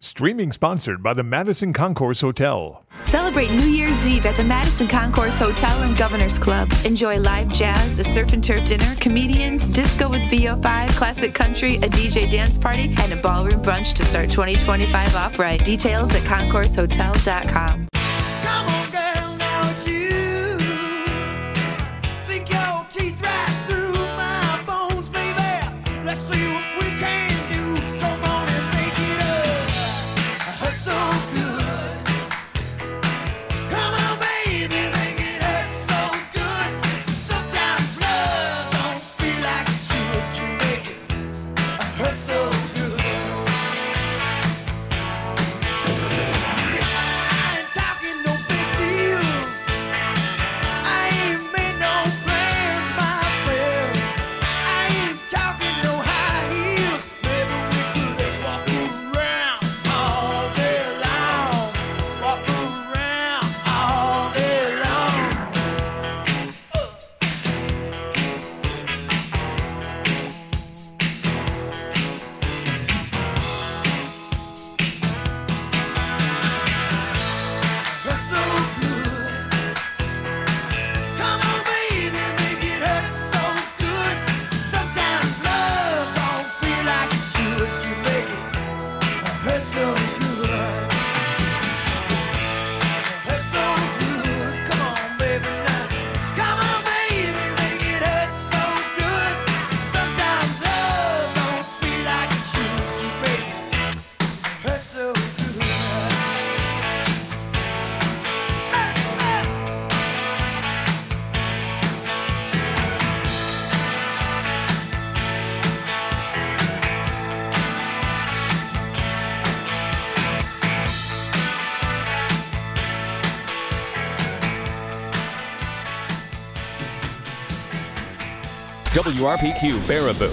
Streaming sponsored by the Madison Concourse Hotel. Celebrate New Year's Eve at the Madison Concourse Hotel and Governor's Club. Enjoy live jazz, a surf and turf dinner, comedians, disco with VO5, classic country, a DJ dance party, and a ballroom brunch to start 2025 off right. Details at concoursehotel.com. WRPQ Baraboo,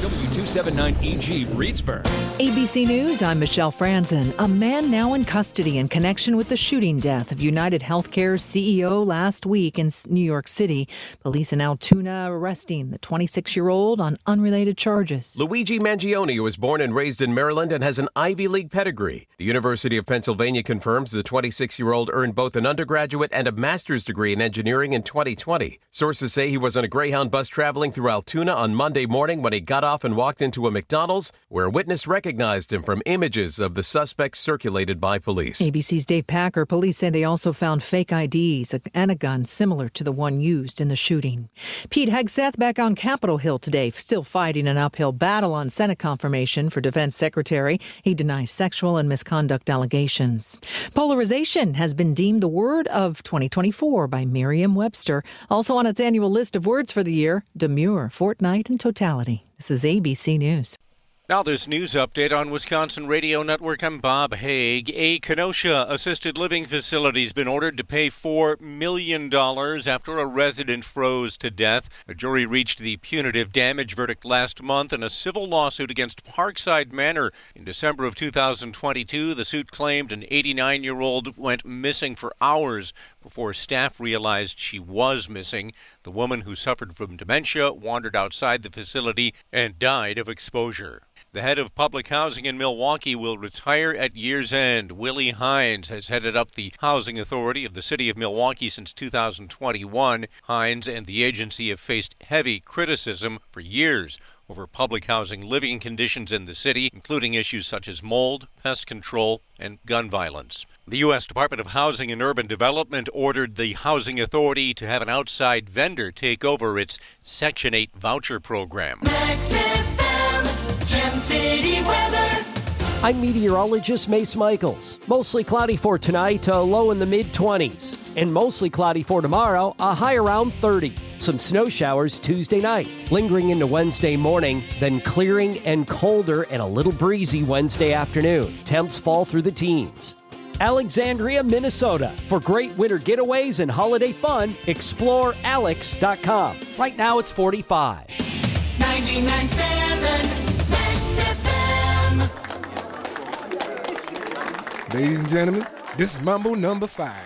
W279EG Reedsburg. ABC News, I'm Michelle Franzen. A man now in custody in connection with the shooting death of United Healthcare's CEO last week in New York City. Police in Altoona arresting the 26-year-old on unrelated charges. Luigi Mangione was born and raised in Maryland and has an Ivy League pedigree. The University of Pennsylvania confirms the 26-year-old earned both an undergraduate and a master's degree in engineering in 2020. Sources say he was on a Greyhound bus traveling through Altoona on Monday morning when he got off and walked into a McDonald's where a witness recognized him from images of the suspect circulated by police. ABC's Dave Packer. Police say they also found fake IDs and a gun similar to the one used in the shooting. Pete Hegseth back on Capitol Hill today, still fighting an uphill battle on Senate confirmation for Defense Secretary. He denies sexual and misconduct allegations. Polarization has been deemed the word of 2024 by Merriam-Webster. Also on its annual list of words for the year, demure, fortnight, and totality. This is ABC News. Now this news update on Wisconsin Radio Network. I'm Bob Haig. A Kenosha assisted living facility has been ordered to pay $4 million after a resident froze to death. A jury reached the punitive damage verdict last month in a civil lawsuit against Parkside Manor. In December of 2022, the suit claimed an 89-year-old went missing for hours before staff realized she was missing. The woman, who suffered from dementia, wandered outside the facility and died of exposure. The head of public housing in Milwaukee will retire at year's end. Willie Hines has headed up the Housing Authority of the City of Milwaukee since 2021. Hines and the agency have faced heavy criticism for years over public housing living conditions in the city, including issues such as mold, pest control, and gun violence. The U.S. Department of Housing and Urban Development ordered the Housing Authority to have an outside vendor take over its Section 8 voucher program. Max FM, Gem City weather. I'm meteorologist Mace Michaels. Mostly cloudy for tonight, a low in the mid-20s. And mostly cloudy for tomorrow, a high around 30. Some snow showers Tuesday night, lingering into Wednesday morning, then clearing and colder and a little breezy Wednesday afternoon. Temps fall through the teens. Alexandria, Minnesota. For great winter getaways and holiday fun, explore alex.com. Right now it's 45. 99.7 Max FM. Ladies and gentlemen, this is Mambo number 5.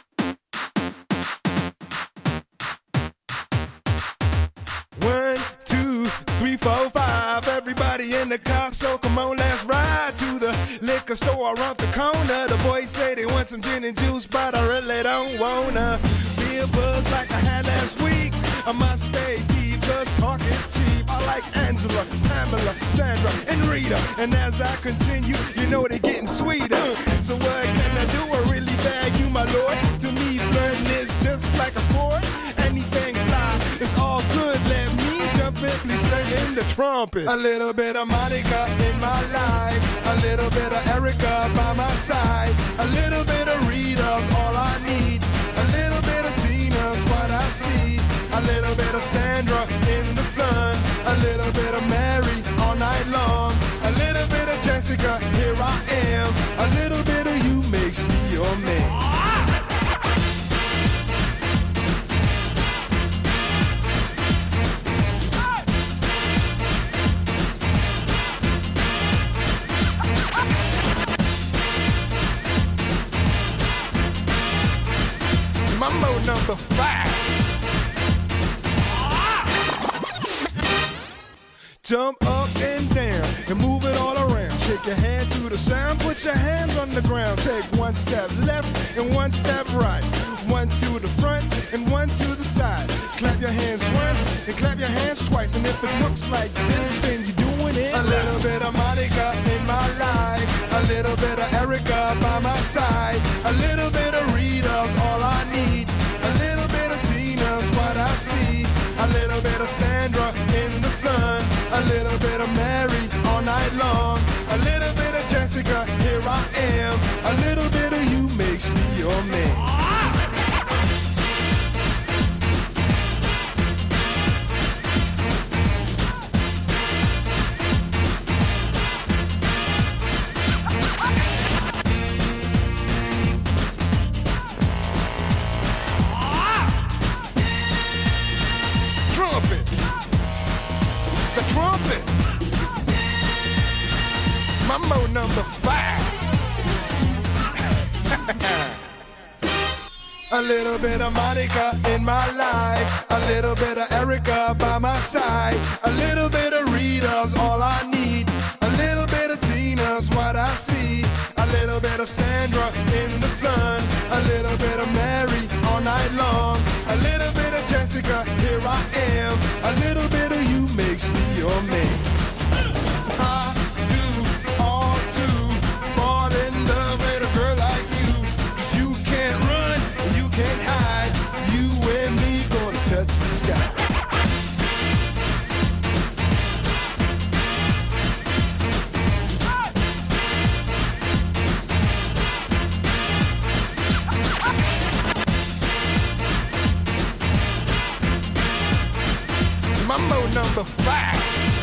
One, two. 4, 5. Everybody in the car, so come on, let's ride to the liquor store around the corner. The boys say they want some gin and juice, but I really don't wanna be a buzz like I had last week. I must stay deep, cause talk is cheap. I like Angela, Pamela, Sandra, and Rita. And as I continue, you know they're getting sweeter. So what can I do? I really bag you, my lord. To me, flirting is just like a sport. Anything fly, it's all good. Let me jump in, please sing in the trumpet. A little bit of Monica in my life, a little bit of Erica by my side, a little bit of Rita's all I need, a little bit of Tina's what I see, a little bit of Sandra in the sun, a little bit of Mary all night long, a little bit of Jessica, here I am, a little bit of you makes me your man. Mambo number 5. Jump up and down and move it all around. Shake your hand to the sound, put your hands on the ground. Take one step left and one step right. One to the front and one to the side. Clap your hands once and clap your hands twice. And if it looks like this, then you're doing it. A little bit of Monica in my life, a little bit of Erica by my side, a little bit of Rita's all I need, a little bit of Tina's what I see, a little bit of Sandra in the sun, a little bit of Mary all night long, a little bit of Jessica, here I am, a little bit of you makes me your man. Mambo number 5. A little bit of Monica in my life, a little bit of Erica by my side, a little bit of Rita's all I need, a little bit of Tina's what I see, a little bit of Sandra in the sun, a little bit of Mary all night long, a little bit of Jessica, here I am, a little bit of you makes me your man. I do all to fall in love with a girl like you, 'cause you can't run, you can't hide, you and me gonna touch the sky. Mambo number 5.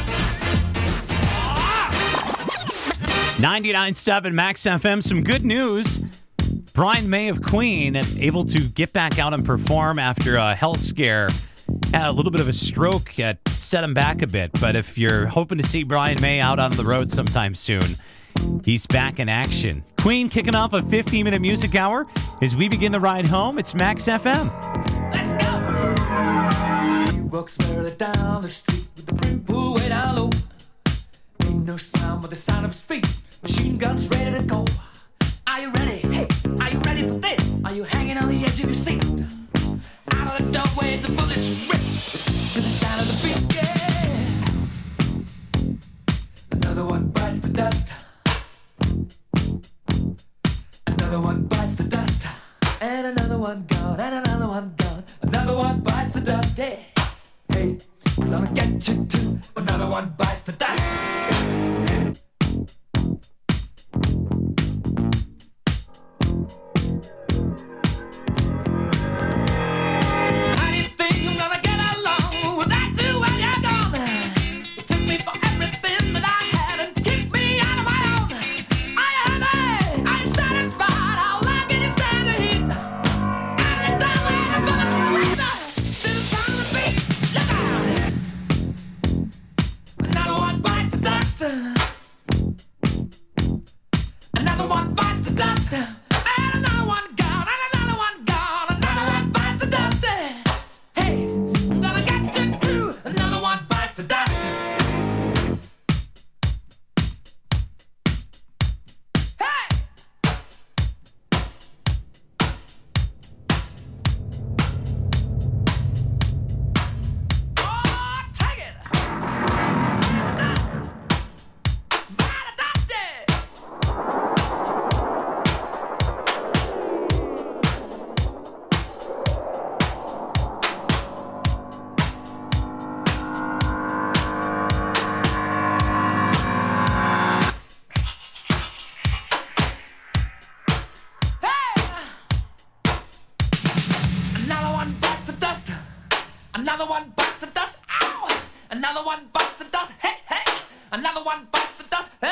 99.7 Max FM. Some good news. Brian May of Queen able to get back out and perform after a health scare. Had a little bit of a stroke that set him back a bit. But if you're hoping to see Brian May out on the road sometime soon, he's back in action. Queen kicking off a 15-minute music hour as we begin the ride home. It's Max FM. Let's go! She walks merrily down the street with the brim pulled way down low. Ain't no sound but the sound of his feet. Machine guns ready to go. Are you ready? Hey, are you ready for this? Are you hanging on the edge of your seat? Out of the doorway, the bullets rip to the sound of the beat. Yeah. Another one bites the dust. Another one bites the dust. And another one gone. And another one gone. Another one bites the dust. Hey, hey, I'm gonna get you too. Another one bites the dust. How do you think I'm gonna get along without you when you're gone? You took me for everything that I had and kicked me out of my own. Are you happy? Are you satisfied? How long can you stand the heat? Out of the doorway, the bullets rip to the sound of the beat. Look out! Another one bites the dust. Another one bites the dust. And another one gone. And another one gone. Another one bites the dust. Hey, I'm gonna get you too. Another one bites the dust. Another one bites the dust. Hey, hey. Another one bites the dust. Hey.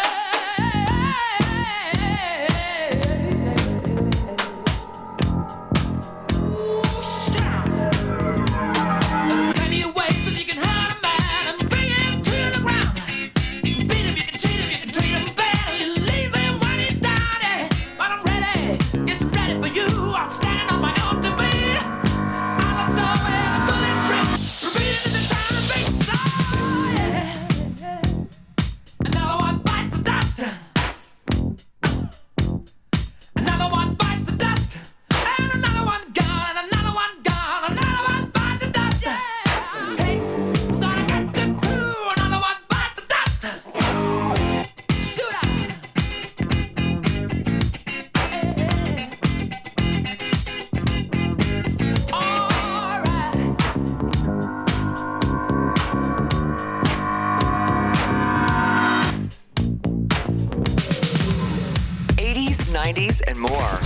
And more.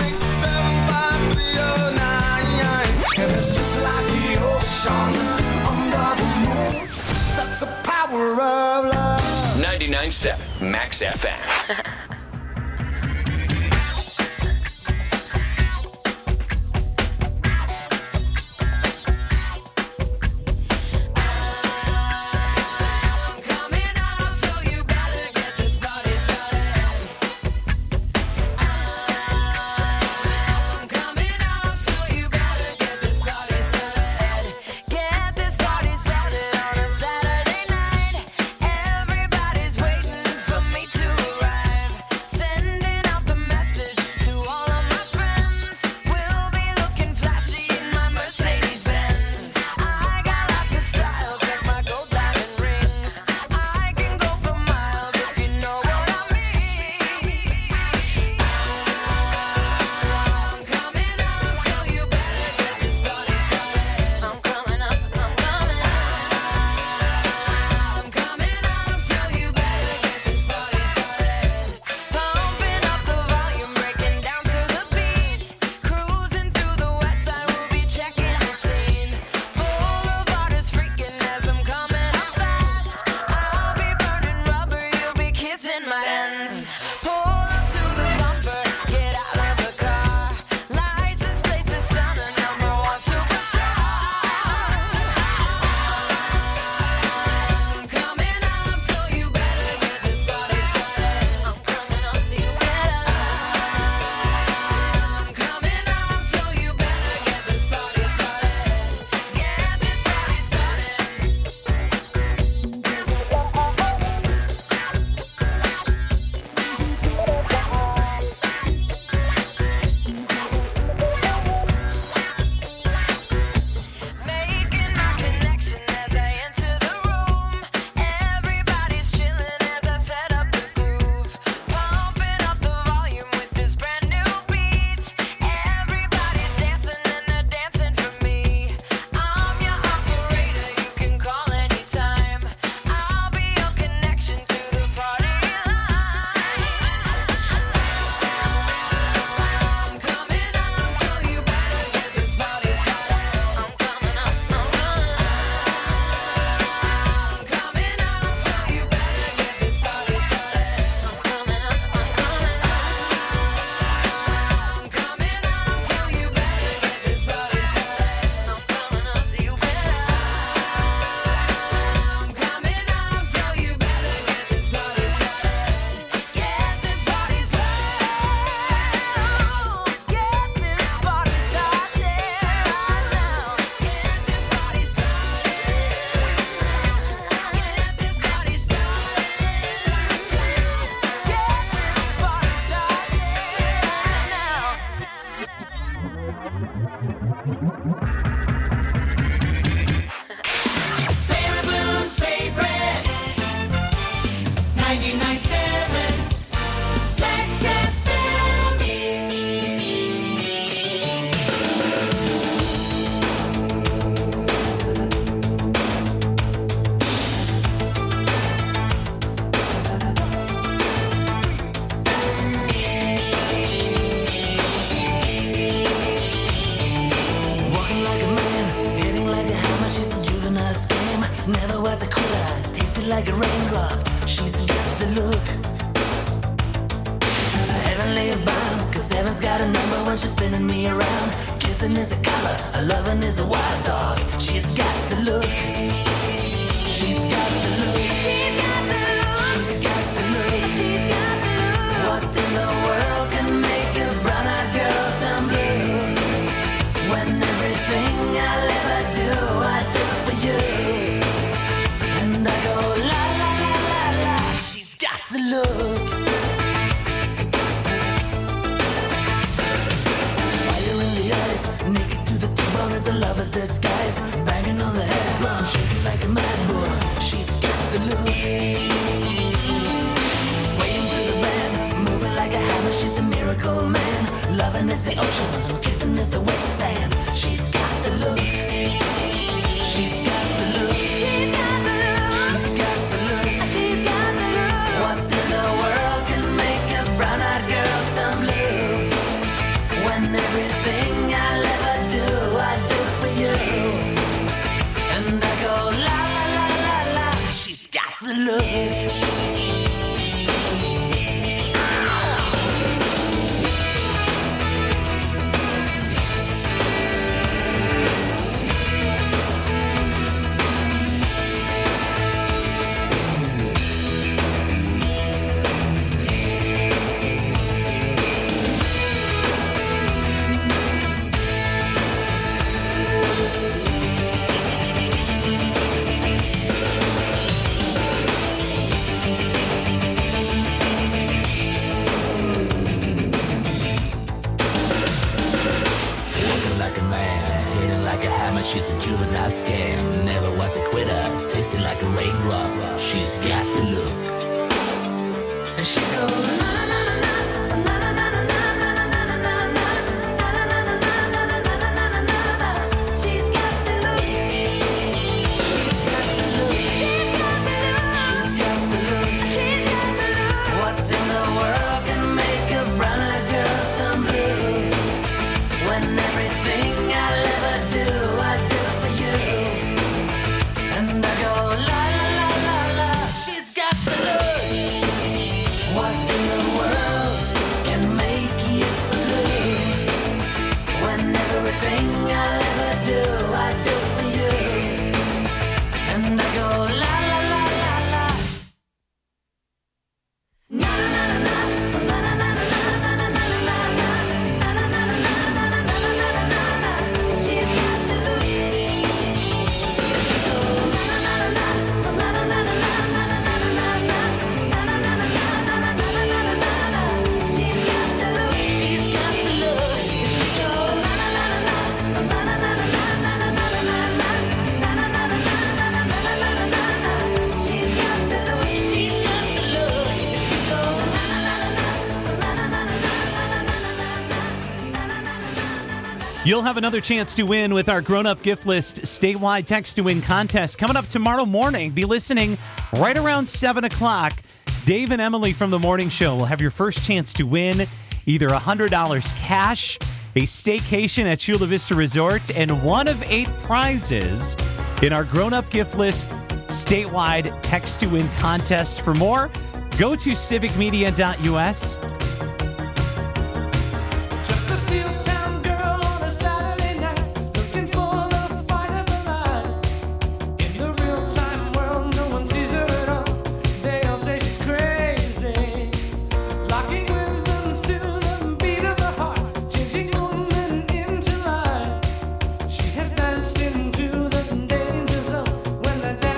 That's the power of love. 99.7 Max FM. Everybody's waiting for me to arrive. was a quitter, tasted like a raindrop. She's got the look. Heavenly bound, cause heaven's got a number when she's spinning me around. Kissing is a color, a loving is a wild dog. She's got the look. She's got the look. She's got the look. She's got the look. She's got the look. What in the world can make a brown-eyed girl turn blue? When everything I'll ever do, I do for you. And I go la la la la la. She's got the look. Fire in the eyes, naked to the bone as a lover's disguise. Banging on the head drum, shaking like a mad bull. She's got the look. Swaying through the band, moving like a hammer. She's a miracle man. Loving is the ocean, kissing is the wet sand. She's got the look. She's got the look. She's got the look. She's got the look. She's got the look. What in the world can make a brown-eyed girl turn blue? When everything I'll ever do, I do for you. And I go la la la la la. She's got the look. She's a juvenile scam, never was a quitter, tasting like a raindrop. She's got the look. And she goes na na na na na na na na na na na na na. She's got the look. She's got the look. She's got the look. She's got the look. She's got the look. What in the world can make a brown-eyed girl turn blue? When everything I'll ever do, I do for you. And I go la la la la la. She's got the look. What in the world can make you so blue? When everything I'll ever do, I do for you. And I go la la la la la. Na na na na na na na na na na na na You'll have another chance to win with our grown-up gift list statewide text-to-win contest coming up tomorrow morning. Be listening right around 7 o'clock. Dave and Emily from The Morning Show will have your first chance to win either $100 cash, a staycation at Chula Vista Resort, and one of 8 prizes in our grown-up gift list statewide text-to-win contest. For more, go to civicmedia.us.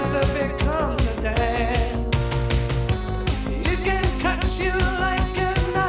You can cut you like a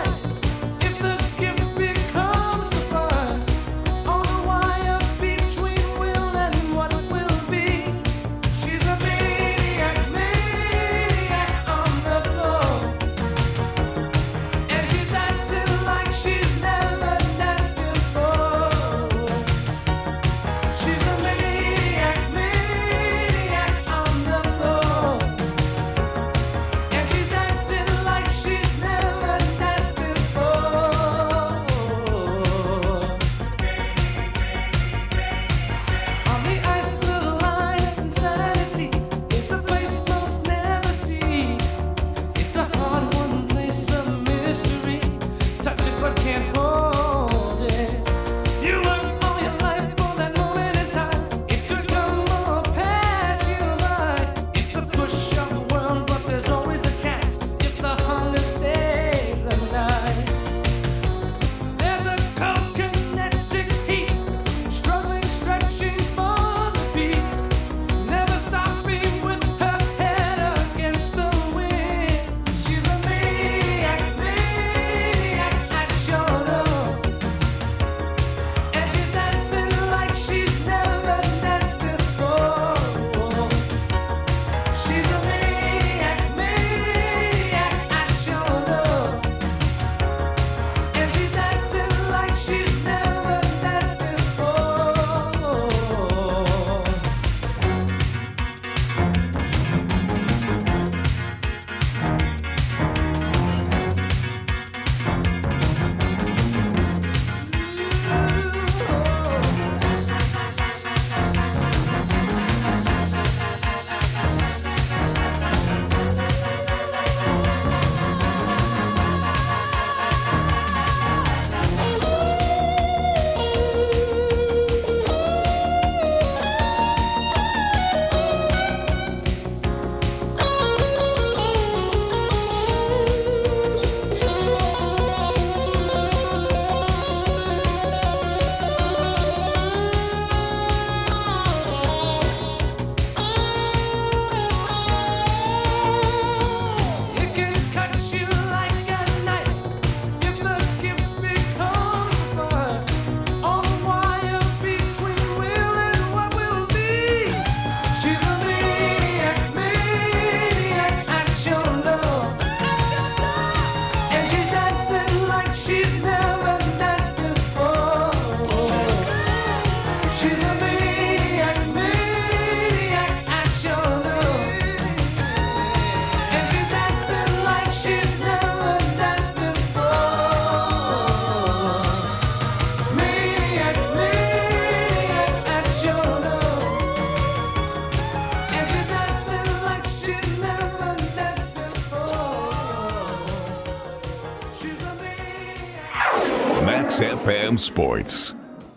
Max FM Sports.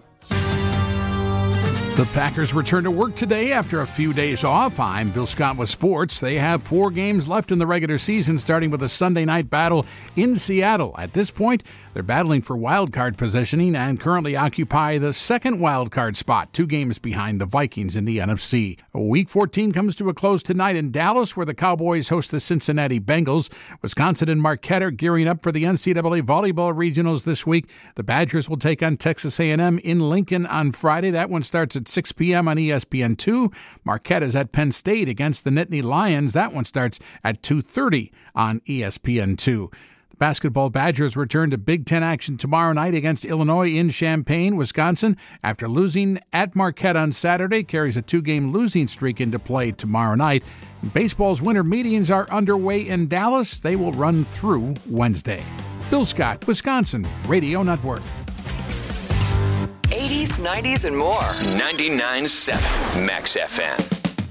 The Packers return to work today after a few days off. I'm Bill Scott with sports. They have 4 games left in the regular season, starting with a Sunday night battle in Seattle. At this point, they're battling for wild card positioning and currently occupy the second wild card spot, 2 games behind the Vikings in the NFC. Week 14 comes to a close tonight in Dallas, where the Cowboys host the Cincinnati Bengals. Wisconsin and Marquette are gearing up for the NCAA volleyball regionals this week. The Badgers will take on Texas A&M in Lincoln on Friday. That one starts at 6 p.m. on ESPN2. Marquette is at Penn State against the Nittany Lions. That one starts at 2:30 on ESPN2. The basketball Badgers return to Big Ten action tomorrow night against Illinois in Champaign, Wisconsin. After losing at Marquette on Saturday, carries a 2-game losing streak into play tomorrow night. Baseball's winter meetings are underway in Dallas. They will run through Wednesday. Bill Scott, Wisconsin Radio Network. 80s, 90s, and more. 99.7 Max FM.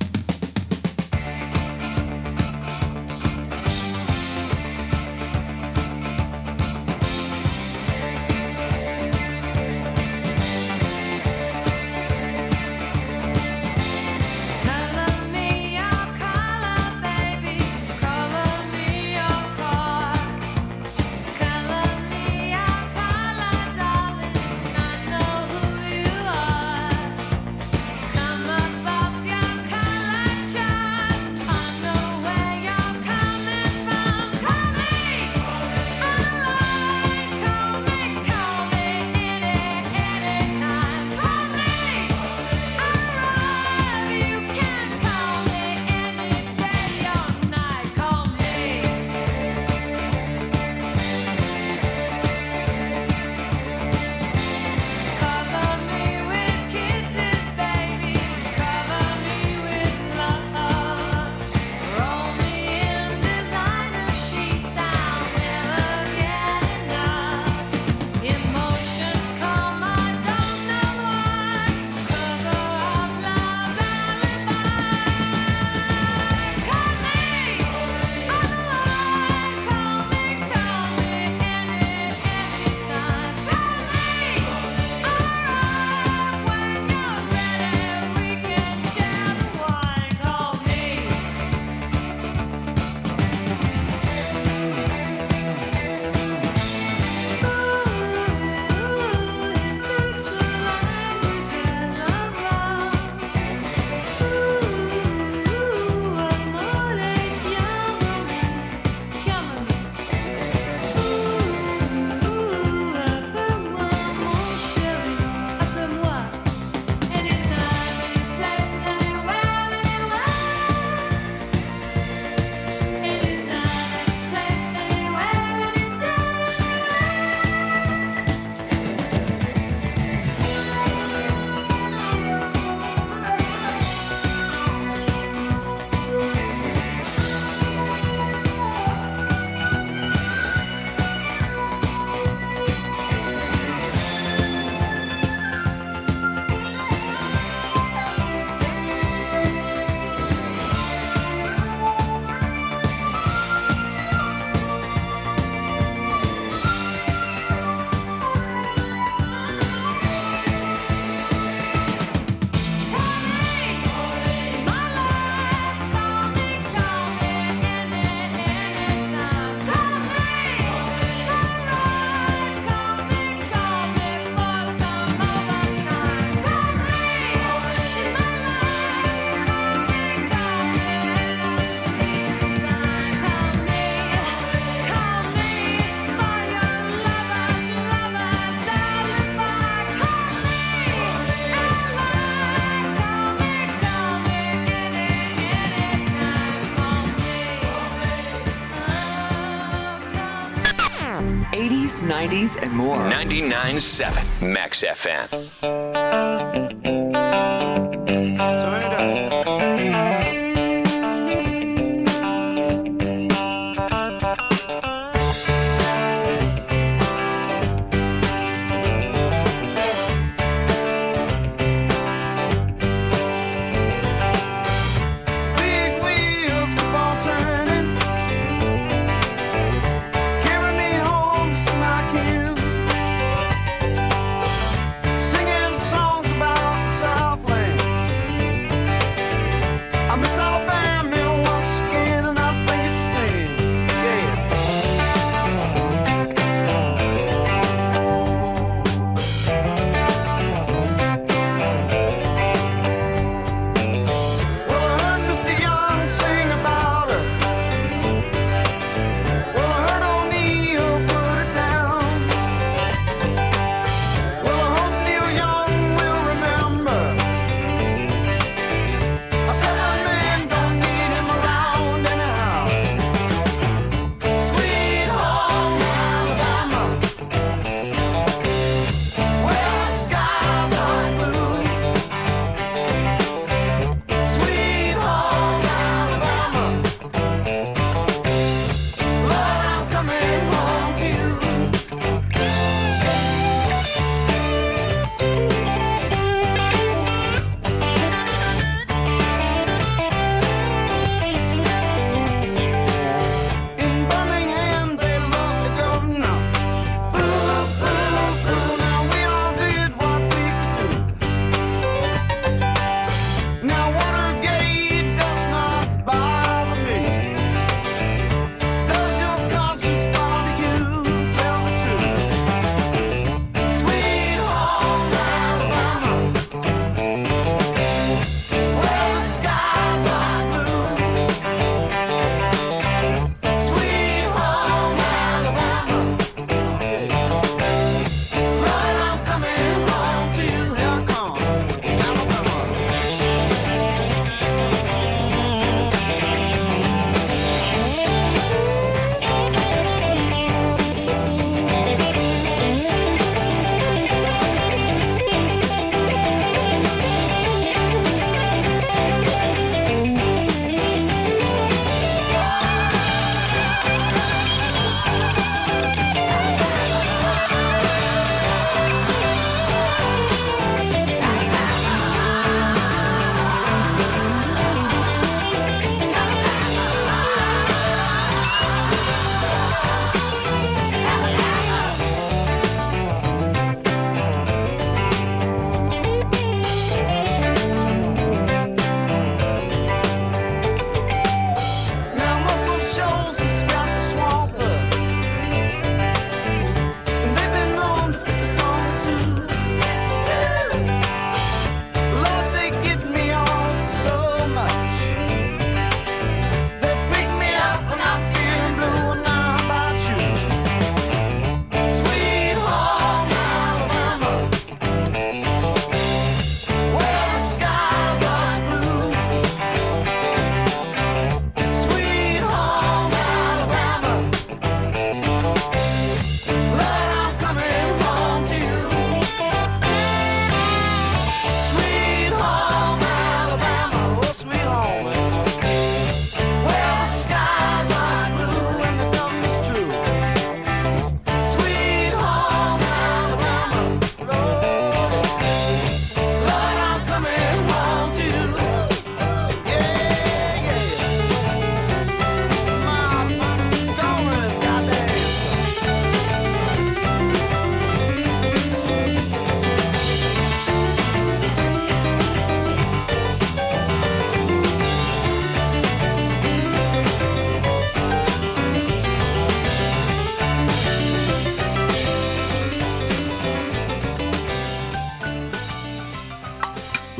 '80s, '90s, and more. 99.7 Max FM.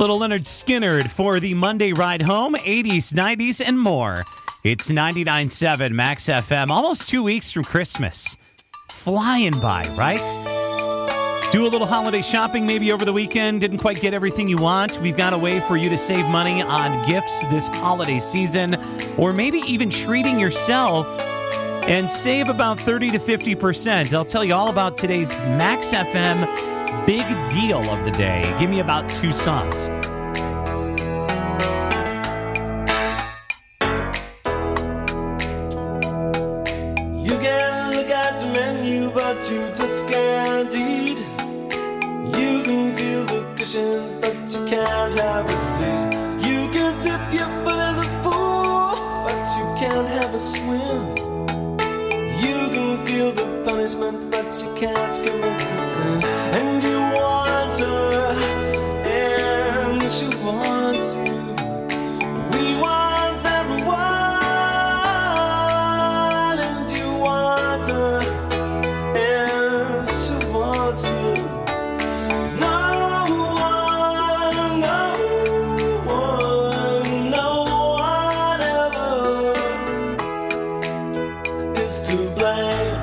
Little Leonard Skinner for the Monday ride home, 80s, 90s, and more. It's 99.7 Max FM, almost 2 weeks from Christmas. Flying by, right? Do a little holiday shopping maybe over the weekend. Didn't quite get everything you want. We've got a way for you to save money on gifts this holiday season, or maybe even treating yourself and save about 30 to 50%. I'll tell you all about today's Max FM big deal of the day. Give me about 2 songs. You can look at the menu, but you just can't eat. You can feel the cushions, but you can't have a seat. You can dip your foot in the pool, but you can't have a swim. You can feel the punishment, but you can't commit the sin. And you want her, and she wants you. We want everyone, and you want her, and she wants you. No one ever is to blame.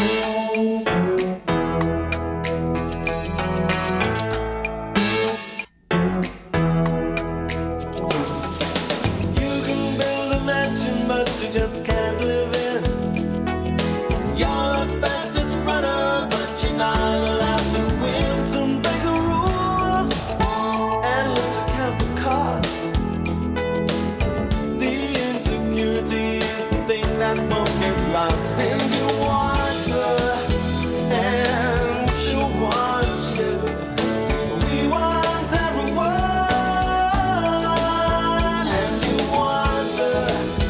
Just can't live in. You're the fastest runner, but you're not allowed to win. So break the rules and let's count the cost. The insecurity is the thing that won't get lost. And you want her, and she wants you. We want everyone, and you want her.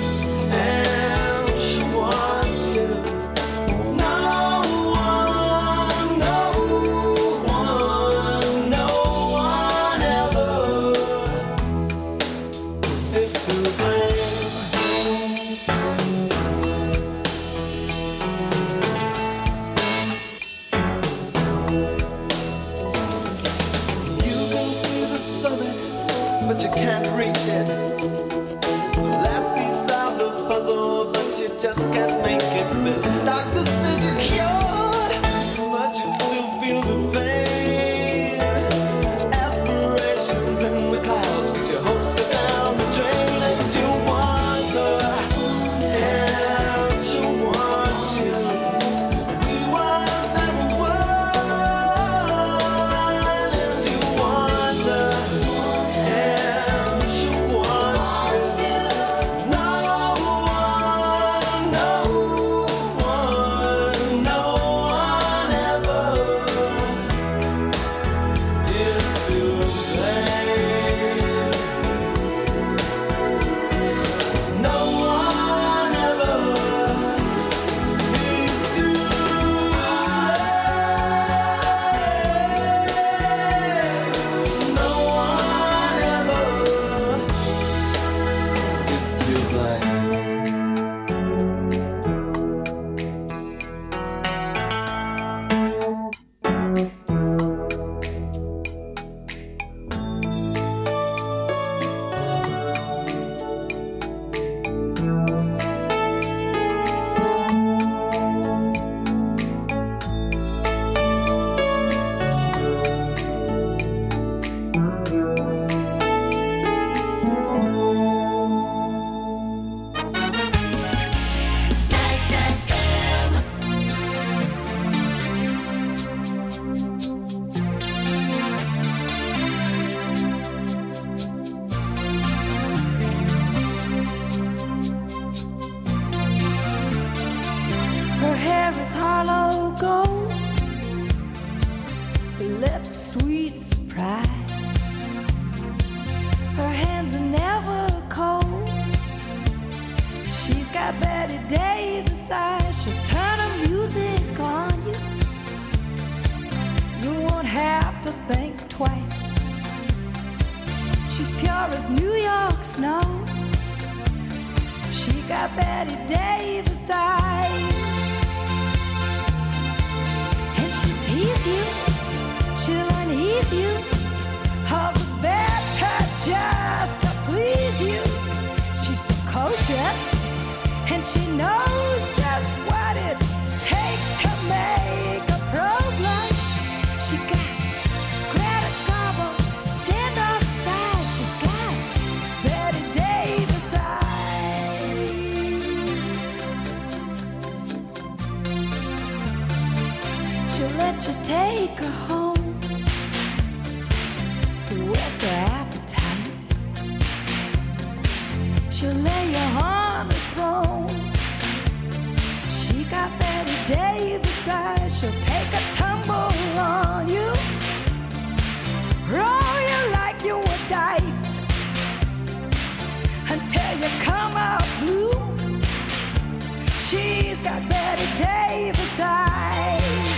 But you can't reach it. It's the last piece of the puzzle, but you just can't make it fit. Doctor says you're cured, but you still feel the pain. Aspirations in the clouds, but your hopes go down the drain. And you want her, and she wants you. We want everyone, and you want her. She'll unease you of the bad times. just to please you. She's precocious, and she knows just what it takes to make a pro blush. She got Greta Garbo, standoff size. She's got Betty Davis eyes. She'll let you take her home. What's her appetite? She'll lay you on the throne. She got Betty Davis eyes. She'll take a tumble on you, roll you like you were dice, until you come out blue. She's got Betty Davis eyes.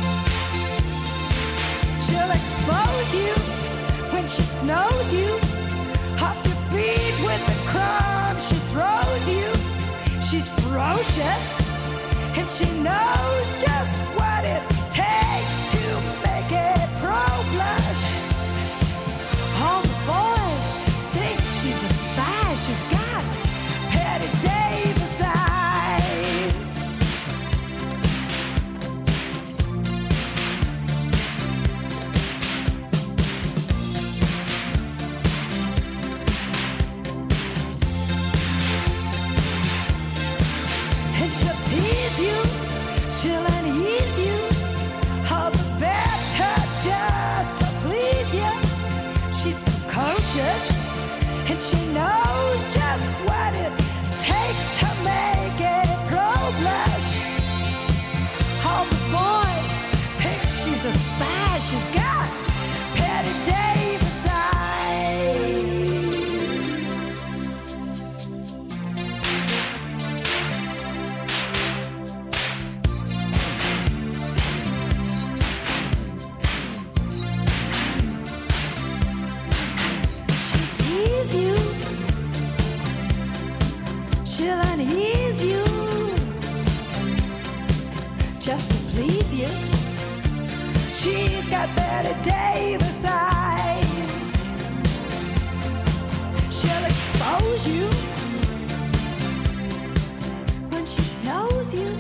She'll expose you when she snows you off your feet with the crumbs she throws you. She's ferocious, and she knows just what it takes to make it pro blush. All the boys think she's a spy. She's got Betty Davis eyes. And she'll tease you, she'll unease you, all the better just to please you. She's precocious, and she knows just what it takes to make it pro blush. All the boys think she's a spy. She's got Betty Davis eyes. Tease you, she'll unease you, just to please you. She's got Betty Davis eyes. She'll expose you when she snows you.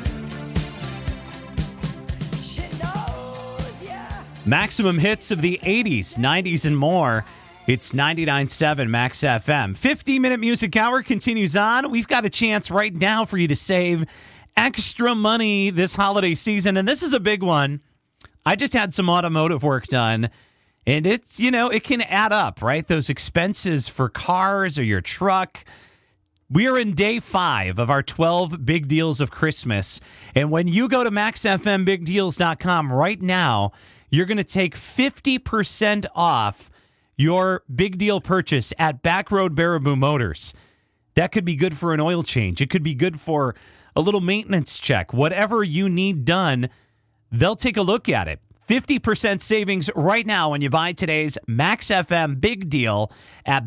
She knows ya. Maximum hits of the 80s, 90s, and more. It's 99.7 Max FM. 50-minute music hour continues on. We've got a chance right now for you to save extra money this holiday season, and this is a big one. I just had some automotive work done, and it's, it can add up, right? Those expenses for cars or your truck. We are in day 5 of our 12 big deals of Christmas, and when you go to maxfmbigdeals.com right now, you're going to take 50% off your big deal purchase at Backroad Baraboo Motors. That could be good for an oil change. It could be good for a little maintenance check. Whatever you need done, they'll take a look at it. 50% savings right now when you buy today's Max FM Big Deal at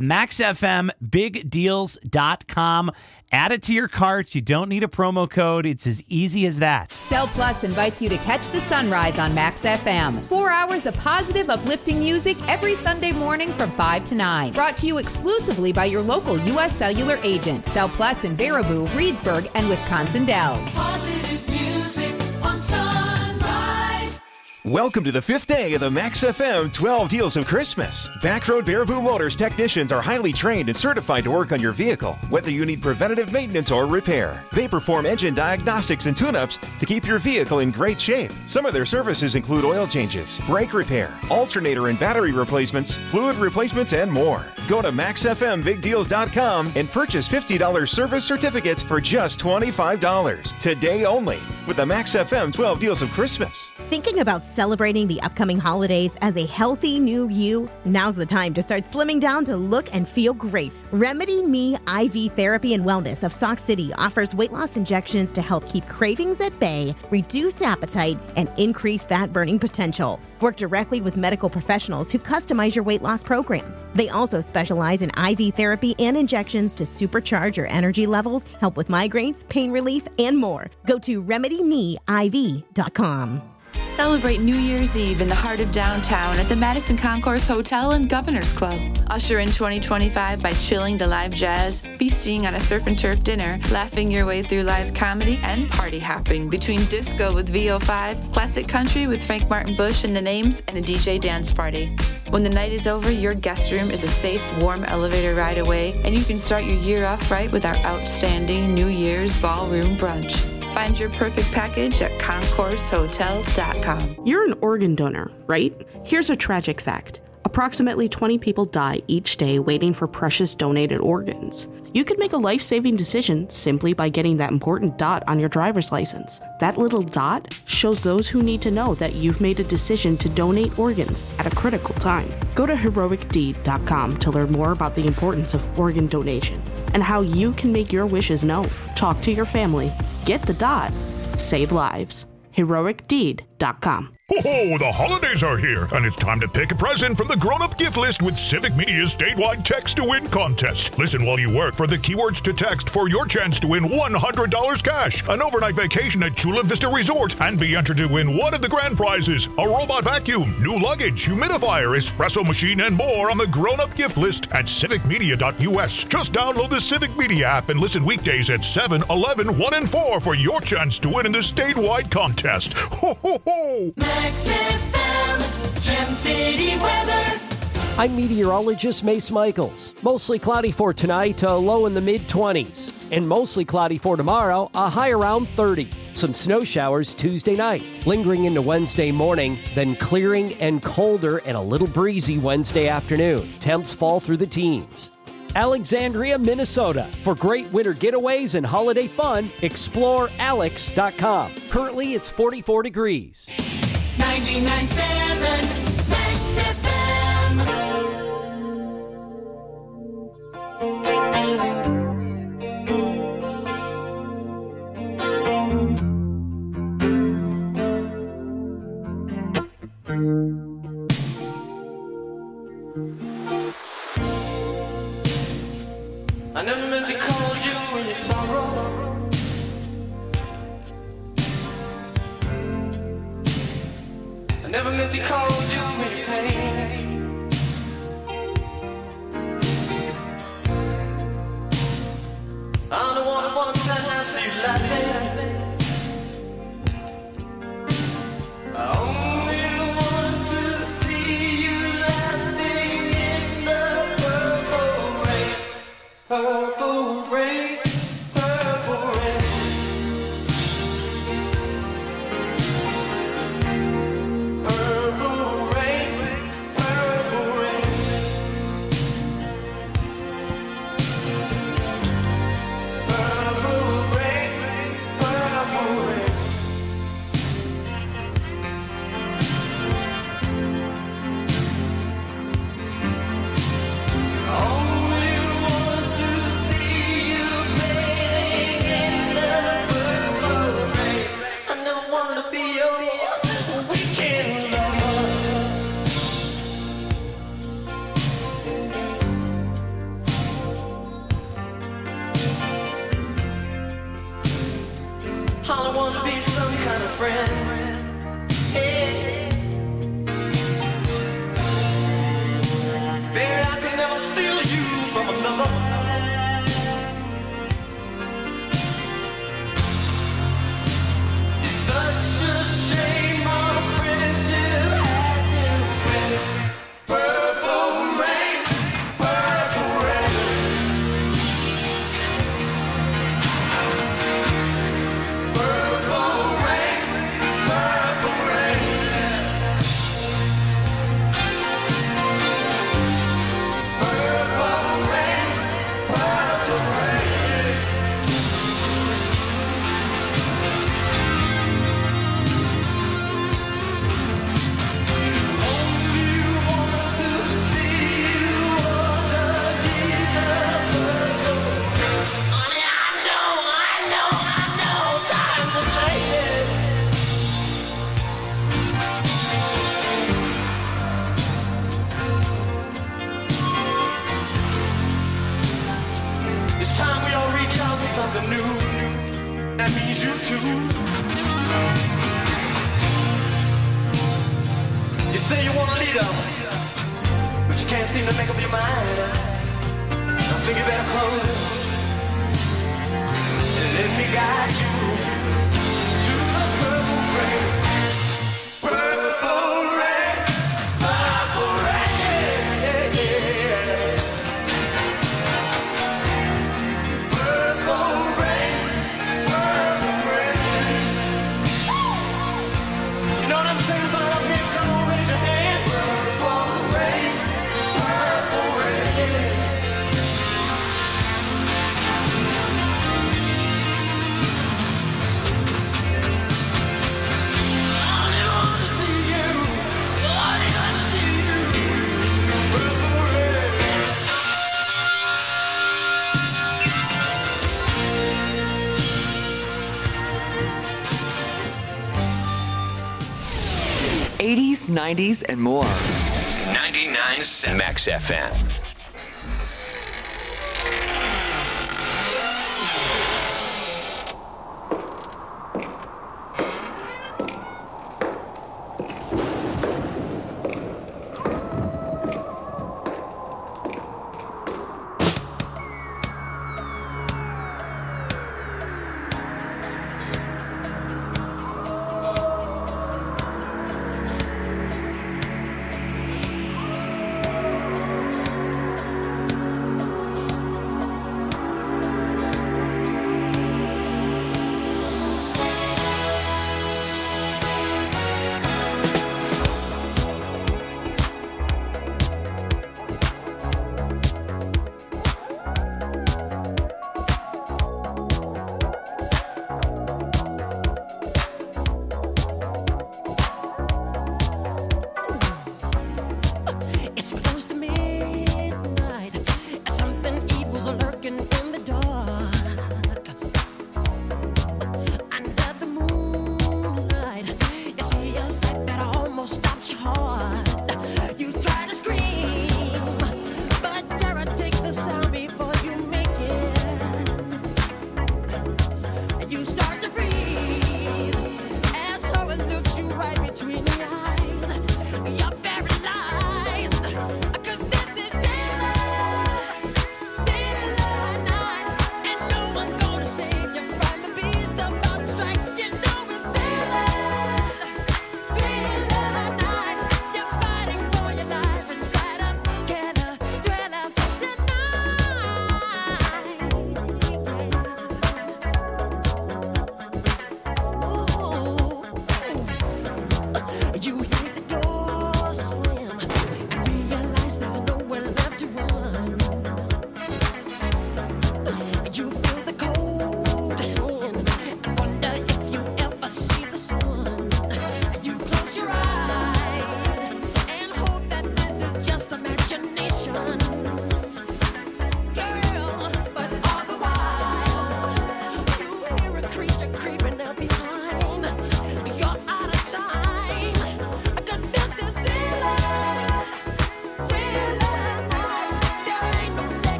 maxfmbigdeals.com. Add it to your cart. You don't need a promo code. It's as easy as that. Cell Plus invites you to catch the sunrise on Max FM. 4 hours of positive, uplifting music every Sunday morning from 5 to 9. Brought to you exclusively by your local U.S. Cellular agent. Cell Plus in Baraboo, Reedsburg, and Wisconsin Dells. Positive music on Sunrise. Welcome to the 5th day of the Max FM 12 Deals of Christmas. Backroad Baraboo Motors technicians are highly trained and certified to work on your vehicle, whether you need preventative maintenance or repair. They perform engine diagnostics and tune-ups to keep your vehicle in great shape. Some of their services include oil changes, brake repair, alternator and battery replacements, fluid replacements, and more. Go to maxfmbigdeals.com and purchase $50 service certificates for just $25 today only with the Max FM 12 Deals of Christmas. Thinking about celebrating the upcoming holidays as a healthy new you? Now's the time to start slimming down to look and feel great. Remedy Me IV Therapy and Wellness of Sauk City offers weight loss injections to help keep cravings at bay, reduce appetite, and increase fat burning potential. Work directly with medical professionals who customize your weight loss program. They also specialize in IV therapy and injections to supercharge your energy levels, help with migraines, pain relief, and more. Go to RemedyMeIV.com. Celebrate New Year's Eve in the heart of downtown at the Madison Concourse Hotel and Governor's Club. Usher in 2025 by chilling to live jazz, feasting on a surf and turf dinner, laughing your way through live comedy, and party hopping between disco with VO5, classic country with Frank Martin Bush and the Names, and a DJ dance party. When the night is over, your guest room is a safe, warm elevator ride away, and you can start your year off right with our outstanding New Year's ballroom brunch. Find your perfect package at concoursehotel.com. You're an organ donor, right? Here's a tragic fact. Approximately 20 people die each day waiting for precious donated organs. You could make a life-saving decision simply by getting that important dot on your driver's license. That little dot shows those who need to know that you've made a decision to donate organs at a critical time. Go to heroicdeed.com to learn more about the importance of organ donation and how you can make your wishes known. Talk to your family. Get the dot. Save lives. heroicdeed.com. Oh, the holidays are here, and it's time to pick a present from the grown-up gift list with Civic Media's statewide Text to Win contest. Listen while you work for the keywords to text for your chance to win $100 cash, an overnight vacation at Chula Vista Resort, and be entered to win one of the grand prizes, a robot vacuum, new luggage, humidifier, espresso machine, and more on the grown-up gift list at civicmedia.us. Just download the Civic Media app and listen weekdays at 7, 11, 1, and 4 for your chance to win in the statewide contest. Ho, ho, ho! Max FM, Gem City weather. I'm meteorologist Mace Michaels. Mostly cloudy for tonight, a low in the mid-20s. And mostly cloudy for tomorrow, a high around 30. Some snow showers Tuesday night, lingering into Wednesday morning, then clearing and colder and a little breezy Wednesday afternoon. Temps fall through the teens. Alexandria, Minnesota. For great winter getaways and holiday fun, explore alex.com. Currently, it's 44 degrees. 99.7 Max FM. I never meant to call you in your sorrow. I never meant to call you in your pain. I'm the one who wants to have you laughing. I only want to see you laughing in the purple rain. Purple rain, purple rain. Purple rain, purple rain. Purple rain, purple rain. Only want to see you bathing in the purple rain. I never want to be your weekend lover. All I want to be some kind of friend. Hey. Baby, I could never steal you from another. It's such a shame our friendship had to end. Purple rain, purple rain. Purple rain, purple rain. Purple rain, purple rain. Only want to see you underneath the purple rain. Honey, I know, times are changing. It's time we all reach out for something new. That means you too. say you want a leader, but you can't seem to make up your mind. I think you better close and let me guide you to the purple rain. Purple rain, purple rain, yeah, yeah. Purple rain, purple rain. You know what I'm saying about up here? Come on, raise your hand. Purple rain, purple rain. '80s, '90s, and more. 99.7 Max FM.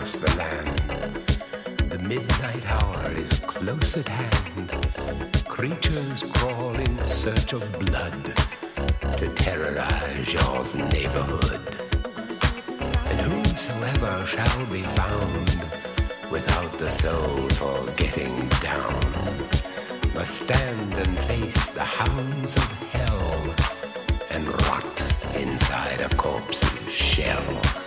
across the land. The midnight hour is close at hand. Creatures crawl in search of blood to terrorize your neighborhood. And whosoever shall be found without the soul for getting down must stand and face the hounds of hell and rot inside a corpse's shell.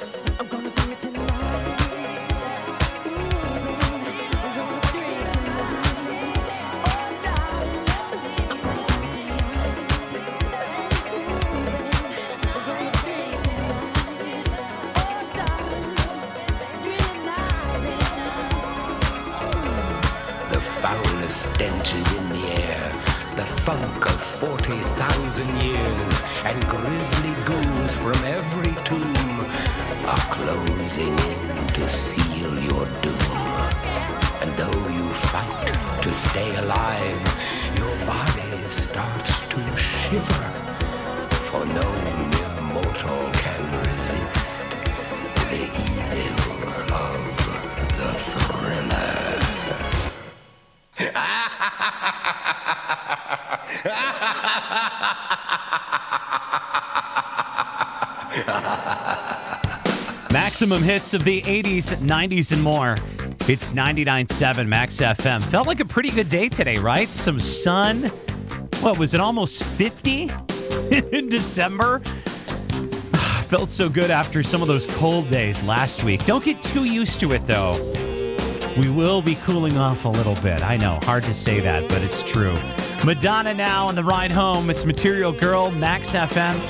Stench is in the air, the funk of 40,000 years, and grisly ghouls from every tomb are closing in to seal your doom. And though you fight to stay alive, your body starts to shiver, for no mere mortal can resist the evil of the thriller. Maximum hits of the 80s, 90s, and more. It's 99.7 Max FM. Felt like a pretty good day today, right? Some sun. What was it, almost 50 in December? Felt so good after some of those cold days last week. Don't get too used to it, though. We will be cooling off a little bit. I know, hard to say that, but it's true. Madonna now on the ride home. It's Material Girl, Max FM.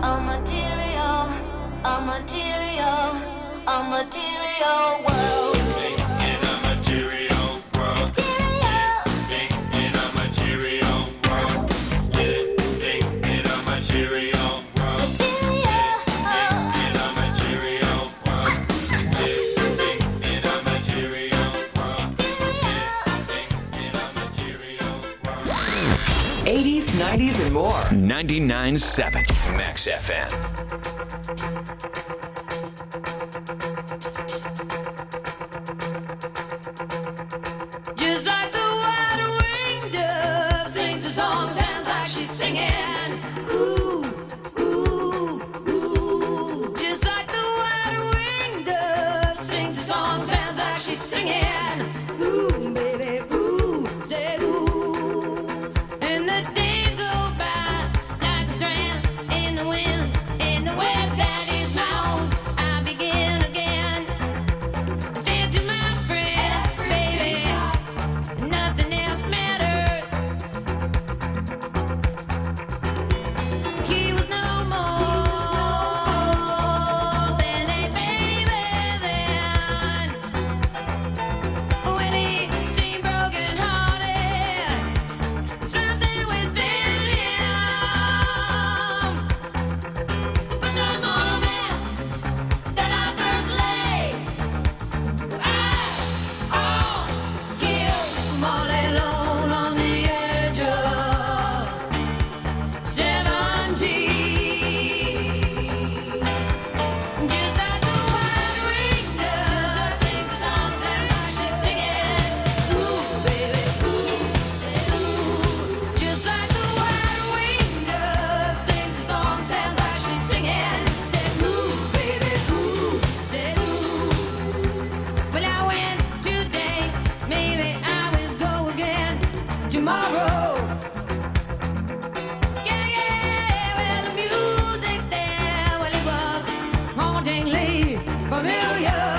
material world. 90s, and more. 99.7 Max FM. Just like the white-winged dove sings a song, sounds like she's singing. Ooh, ooh, ooh. Just like the white-winged dove sings a song, sounds like she's singing. Ooh, baby, ooh, say ooh. And the days go by like a strand in the wind, in the web that is my own. I begin again. I said to my friend, baby, nothing else matters. He was no more than a baby then. Well, he seemed broken hearted, something within him. But the moment that I first laid eyes on you, I'm all alone on the edge of 17. Just like the white-winged dove sings a song, sounds like she's singing. Ooh, baby, ooh, ooh. Just like the white-winged dove sings a song, sounds like she's singing. Said ooh, baby, ooh, said ooh. Well, I went today, maybe I will go again tomorrow. Yeah, yeah, well, the music there, well, it was hauntingly familiar.